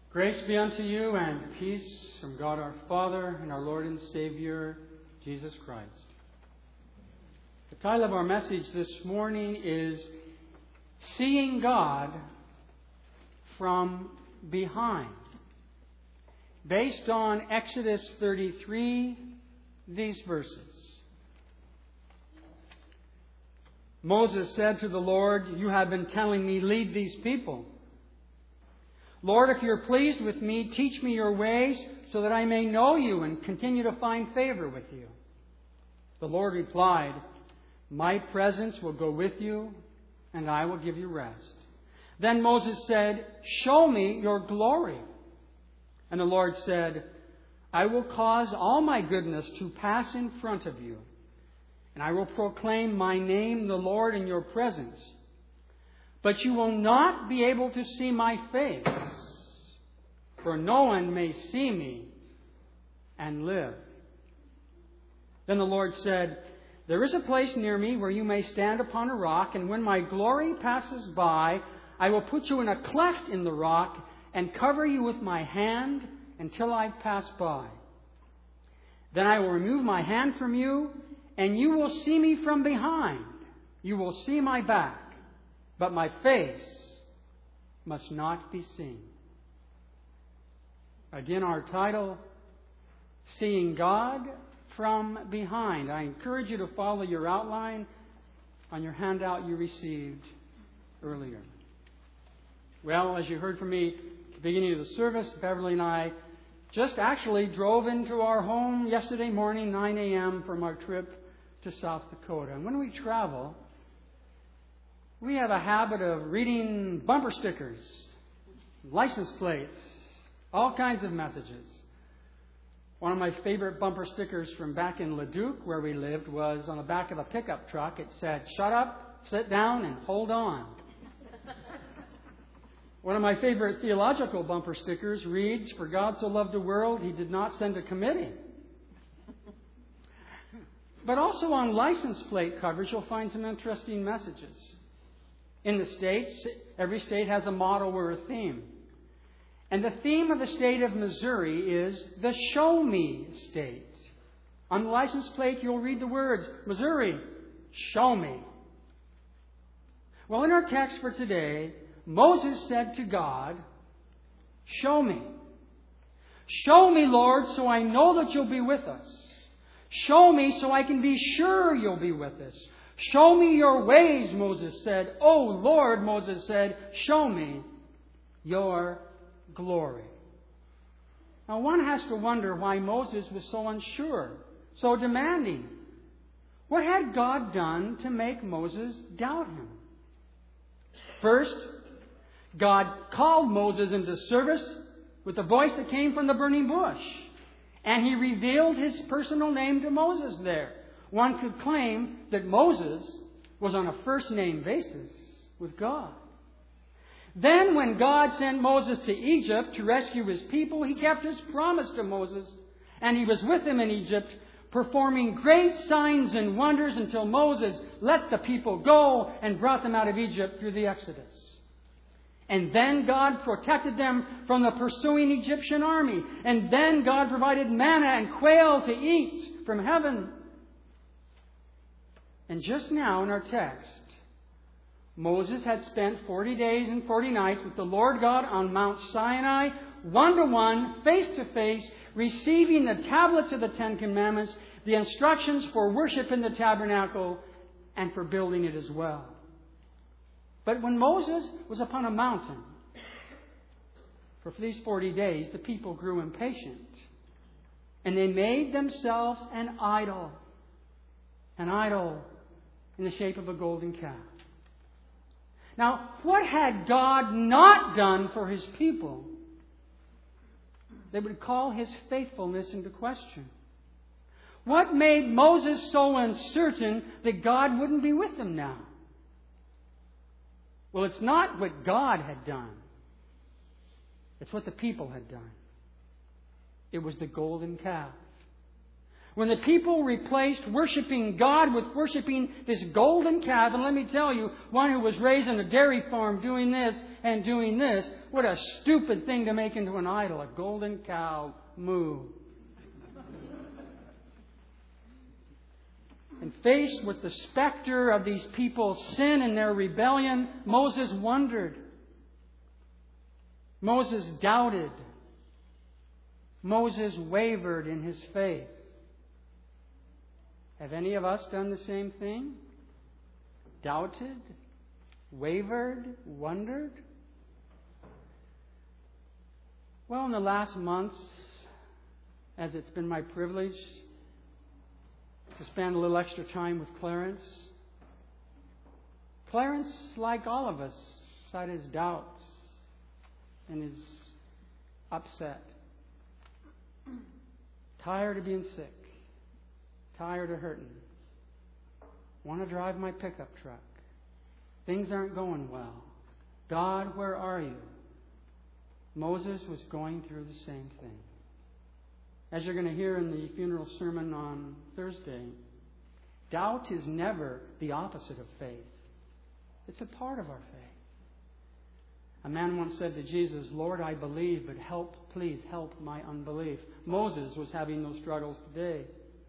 Grace be unto you and peace from God our Father and our Lord and Savior, Jesus Christ. The title of our message this morning is Seeing God from Behind. Based on Exodus 33, these verses. Moses said to the Lord, "You have been telling me, lead these people. Lord, if you're pleased with me, teach me your ways so that I may know you and continue to find favor with you." The Lord replied, "My presence will go with you, and I will give you rest." Then Moses said, "Show me your glory." And the Lord said, "I will cause all my goodness to pass in front of you, and I will proclaim my name, the Lord, in your presence. But you will not be able to see my face, for no one may see me and live." Then the Lord said, "There is a place near me where you may stand upon a rock, and when my glory passes by, I will put you in a cleft in the rock and cover you with my hand until I pass by. Then I will remove my hand from you, and you will see me from behind. You will see my back, but my face must not be seen." Again, our title, Seeing God from Behind. I encourage you to follow your outline on your handout you received earlier. Well, as you heard from me at the beginning of the service, Beverly and I just actually drove into our home yesterday morning, 9 a.m., from our trip to South Dakota. And when we travel, we have a habit of reading bumper stickers, license plates, all kinds of messages. One of my favorite bumper stickers from back in Leduc, where we lived, was on the back of a pickup truck. It said, "Shut up, sit down, and hold on." One of my favorite theological bumper stickers reads, "For God so loved the world, He did not send a committee." But also on license plate covers, you'll find some interesting messages. In the States, every state has a motto or a theme. And the theme of the state of Missouri is the Show Me State. On the license plate, you'll read the words, "Missouri, show me." Well, in our text for today, Moses said to God, "Show me. Show me, Lord, so I know that you'll be with us. Show me so I can be sure you'll be with us. Show me your ways," Moses said. "Oh, Lord," Moses said, "show me your glory." Now, one has to wonder why Moses was so unsure, so demanding. What had God done to make Moses doubt Him? First, God called Moses into service with a voice that came from the burning bush. And He revealed His personal name to Moses there. One could claim that Moses was on a first-name basis with God. Then when God sent Moses to Egypt to rescue His people, He kept His promise to Moses. And He was with him in Egypt, performing great signs and wonders until Moses let the people go and brought them out of Egypt through the Exodus. And then God protected them from the pursuing Egyptian army. And then God provided manna and quail to eat from heaven. And just now in our text, Moses had spent 40 days and 40 nights with the Lord God on Mount Sinai, one-to-one, face-to-face, receiving the tablets of the Ten Commandments, the instructions for worship in the tabernacle, and for building it as well. But when Moses was upon a mountain, for these 40 days, the people grew impatient. And they made themselves an idol in the shape of a golden calf. Now, what had God not done for His people that would call His faithfulness into question? What made Moses so uncertain that God wouldn't be with them now? Well, it's not what God had done. It's what the people had done. It was the golden calf. When the people replaced worshiping God with worshiping this golden calf, and let me tell you, one who was raised on a dairy farm doing this and doing this, what a stupid thing to make into an idol, a golden cow, moo. And faced with the specter of these people's sin and their rebellion, Moses wondered. Moses doubted. Moses wavered in his faith. Have any of us done the same thing? Doubted? Wavered? Wondered? Well, in the last months, as it's been my privilege to spend a little extra time with Clarence, like all of us, had his doubts and his upset. Tired of being sick. Tired of hurting. Want to drive my pickup truck. Things aren't going well. God, where are you? Moses was going through the same thing. As you're going to hear in the funeral sermon on Thursday, doubt is never the opposite of faith. It's a part of our faith. A man once said to Jesus, Lord, I believe, but please help my unbelief. Moses was having those struggles today.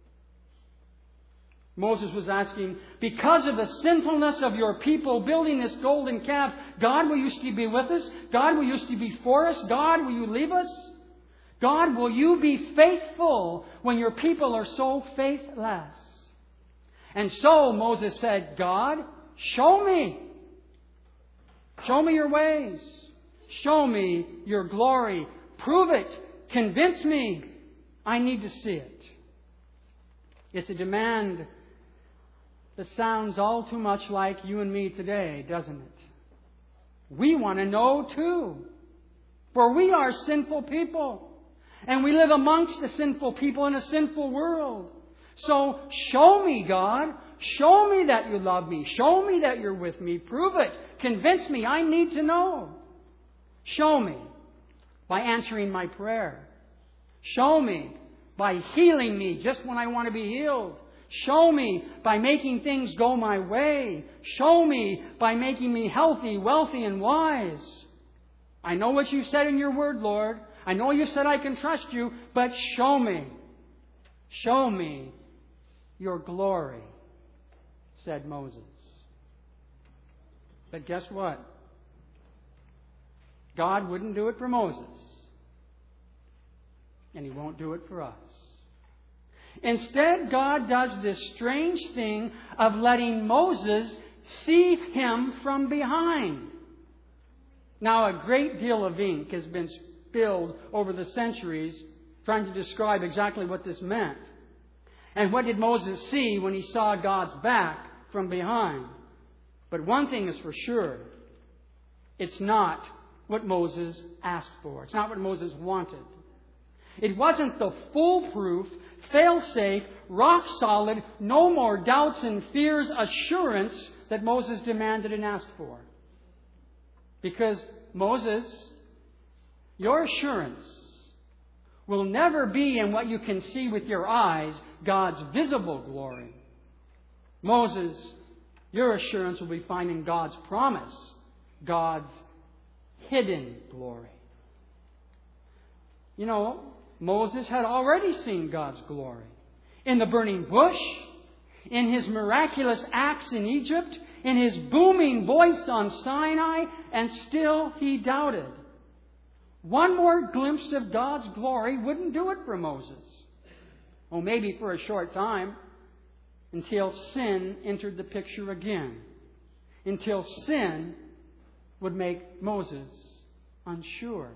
Moses was asking, because of the sinfulness of your people building this golden calf, God, will you still be with us? God, will you still be for us? God, will you leave us? God, will you be faithful when your people are so faithless? And so Moses said, God, show me. Show me your ways. Show me your glory. Prove it. Convince me. I need to see it. It's a demand that sounds all too much like you and me today, doesn't it? We want to know too. For we are sinful people. And we live amongst the sinful people in a sinful world. So show me, God. Show me that you love me. Show me that you're with me. Prove it. Convince me. I need to know. Show me by answering my prayer. Show me by healing me just when I want to be healed. Show me by making things go my way. Show me by making me healthy, wealthy, and wise. I know what you said in your word, Lord. I know you said I can trust you, but show me. Show me your glory, said Moses. But guess what? God wouldn't do it for Moses. And He won't do it for us. Instead, God does this strange thing of letting Moses see Him from behind. Now, a great deal of ink has been spilled over the centuries trying to describe exactly what this meant. And what did Moses see when he saw God's back from behind? But one thing is for sure. It's not what Moses asked for. It's not what Moses wanted. It wasn't the foolproof, fail-safe, rock-solid, no more doubts and fears assurance that Moses demanded and asked for. Because Moses, your assurance will never be in what you can see with your eyes, God's visible glory. Moses, your assurance will be finding God's promise, God's hidden glory. You know, Moses had already seen God's glory in the burning bush, in His miraculous acts in Egypt, in His booming voice on Sinai, and still he doubted. One more glimpse of God's glory wouldn't do it for Moses. Oh, maybe for a short time, until sin entered the picture again. Until sin would make Moses unsure.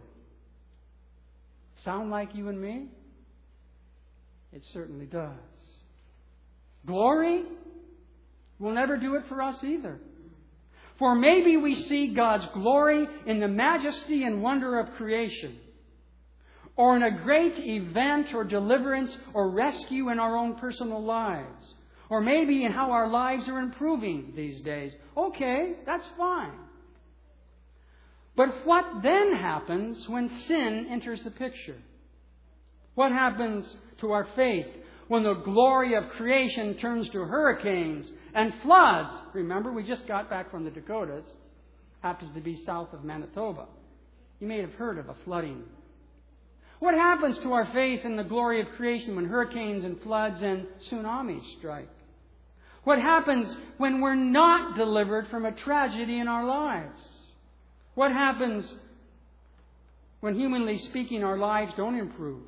Sound like you and me? It certainly does. Glory will never do it for us either. For maybe we see God's glory in the majesty and wonder of creation, or in a great event or deliverance or rescue in our own personal lives, or maybe in how our lives are improving these days. Okay, that's fine. But what then happens when sin enters the picture? What happens to our faith when the glory of creation turns to hurricanes and floods. Remember, we just got back from the Dakotas. Happens to be south of Manitoba. You may have heard of a flooding. What happens to our faith in the glory of creation when hurricanes and floods and tsunamis strike? What happens when we're not delivered from a tragedy in our lives? What happens when, humanly speaking, our lives don't improve?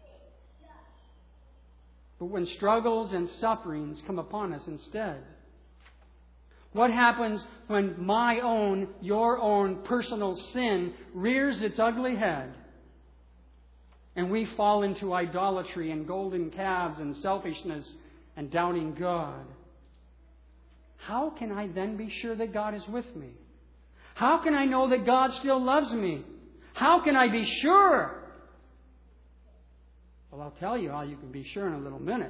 But when struggles and sufferings come upon us instead? What happens when my own, your own personal sin rears its ugly head and we fall into idolatry and golden calves and selfishness and doubting God? How can I then be sure that God is with me? How can I know that God still loves me? How can I be sure? Well, I'll tell you how you can be sure in a little minute.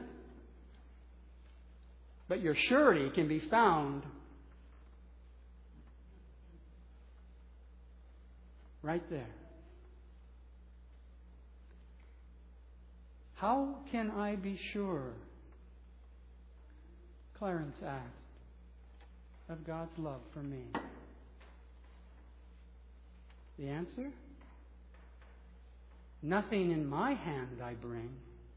But your surety can be found right there. How can I be sure? Clarence asked, of God's love for me. The answer? Nothing in my hand I bring.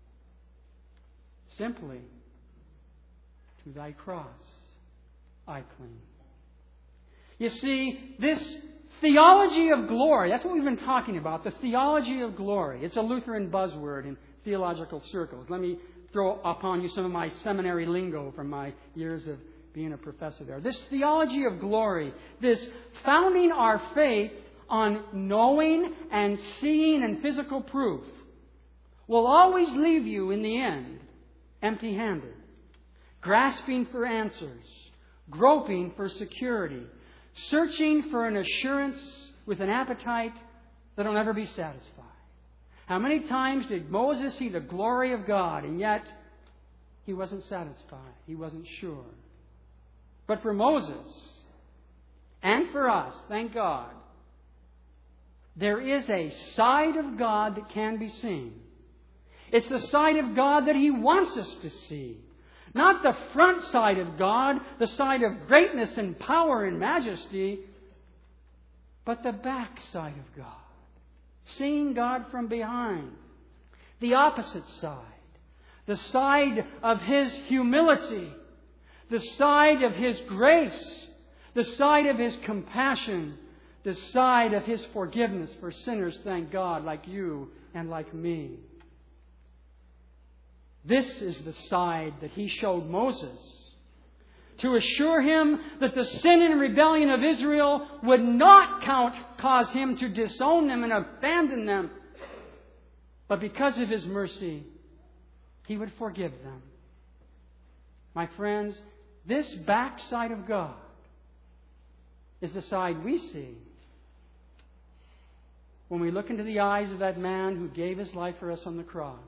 Simply, to thy cross I cling. You see, this theology of glory, that's what we've been talking about, the theology of glory. It's a Lutheran buzzword in theological circles. Let me throw upon you some of my seminary lingo from my years of being a professor there. This theology of glory, this founding our faith on knowing and seeing and physical proof, will always leave you in the end empty-handed, grasping for answers, groping for security, searching for an assurance with an appetite that will never be satisfied. How many times did Moses see the glory of God, and yet he wasn't satisfied, he wasn't sure? But for Moses, and for us, thank God, there is a side of God that can be seen. It's the side of God that He wants us to see. Not the front side of God, the side of greatness and power and majesty, but the back side of God. Seeing God from behind. The opposite side. The side of His humility. The side of His grace. The side of His compassion. The side of His forgiveness for sinners, thank God, like you and like me. This is the side that He showed Moses to assure him that the sin and rebellion of Israel would not cause him to disown them and abandon them. But because of His mercy, He would forgive them. My friends, this backside of God is the side we see when we look into the eyes of that man who gave His life for us on the cross,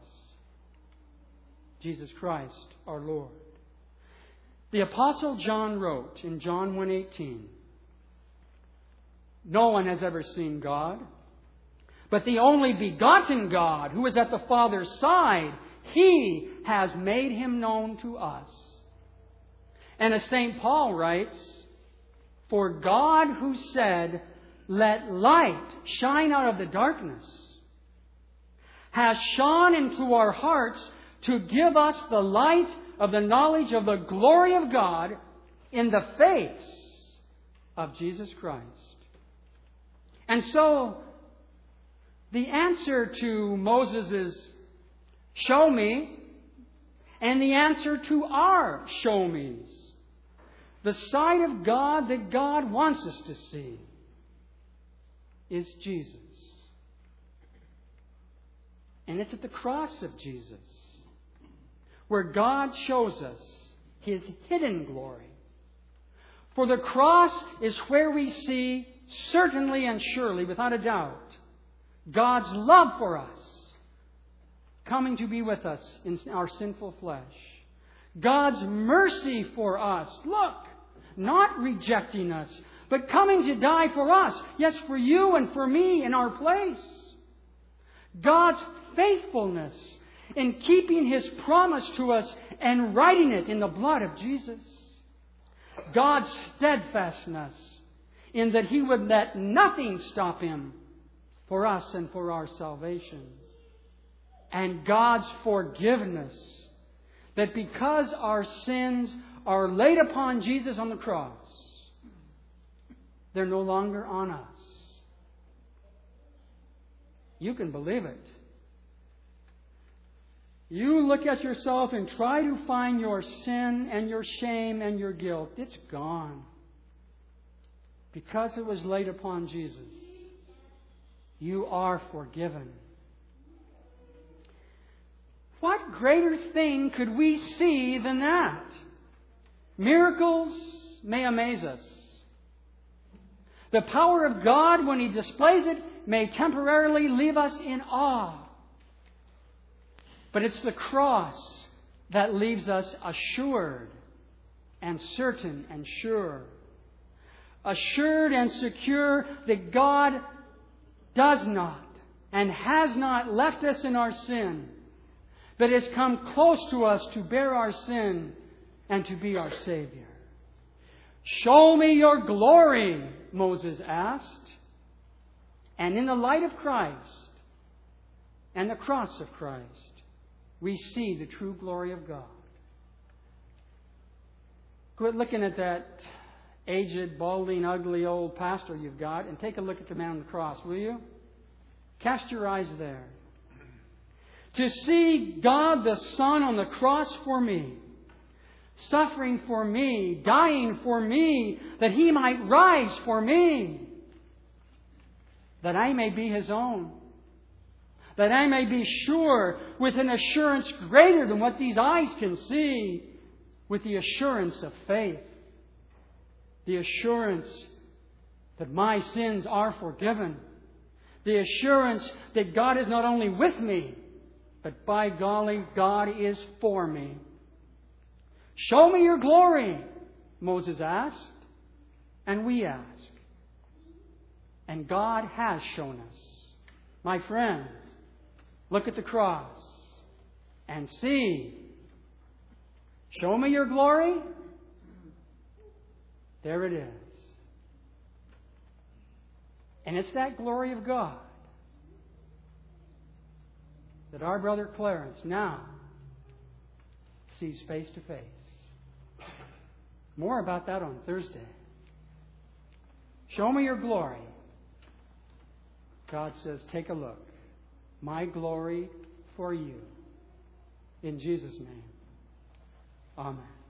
Jesus Christ, our Lord. The Apostle John wrote in John 1:18, "No one has ever seen God, but the only begotten God, who is at the Father's side, He has made Him known to us." And as St. Paul writes, "For God who said, 'Let light shine out of the darkness,' has shone into our hearts to give us the light of the knowledge of the glory of God in the face of Jesus Christ." And so, the answer to Moses' "show me" and the answer to our "show me's," the side of God that God wants us to see, is Jesus. And it's at the cross of Jesus where God shows us His hidden glory. For the cross is where we see, certainly and surely, without a doubt, God's love for us coming to be with us in our sinful flesh. God's mercy for us. Look, not rejecting us, but coming to die for us. Yes, for you and for me in our place. God's faithfulness in keeping His promise to us and writing it in the blood of Jesus. God's steadfastness in that He would let nothing stop Him for us and for our salvation. And God's forgiveness, that because our sins are laid upon Jesus on the cross, they're no longer on us. You can believe it. You look at yourself and try to find your sin and your shame and your guilt. It's gone. Because it was laid upon Jesus. You are forgiven. What greater thing could we see than that? Miracles may amaze us. The power of God, when He displays it, may temporarily leave us in awe. But it's the cross that leaves us assured and certain and sure. Assured and secure that God does not and has not left us in our sin, but has come close to us to bear our sin and to be our Savior. Show me your glory, Moses asked. And in the light of Christ and the cross of Christ, we see the true glory of God. Quit looking at that aged, balding, ugly old pastor you've got and take a look at the man on the cross, will you? Cast your eyes there. To see God the Son on the cross for me, suffering for me, dying for me, that He might rise for me, that I may be His own, that I may be sure with an assurance greater than what these eyes can see, with the assurance of faith, the assurance that my sins are forgiven, the assurance that God is not only with me, but by golly, God is for me. Show me your glory, Moses asked, and we ask. And God has shown us. My friends, look at the cross and see. Show me your glory. There it is. And it's that glory of God that our brother Clarence now sees face to face. More about that on Thursday. Show me your glory. God says, take a look. My glory for you. In Jesus' name. Amen.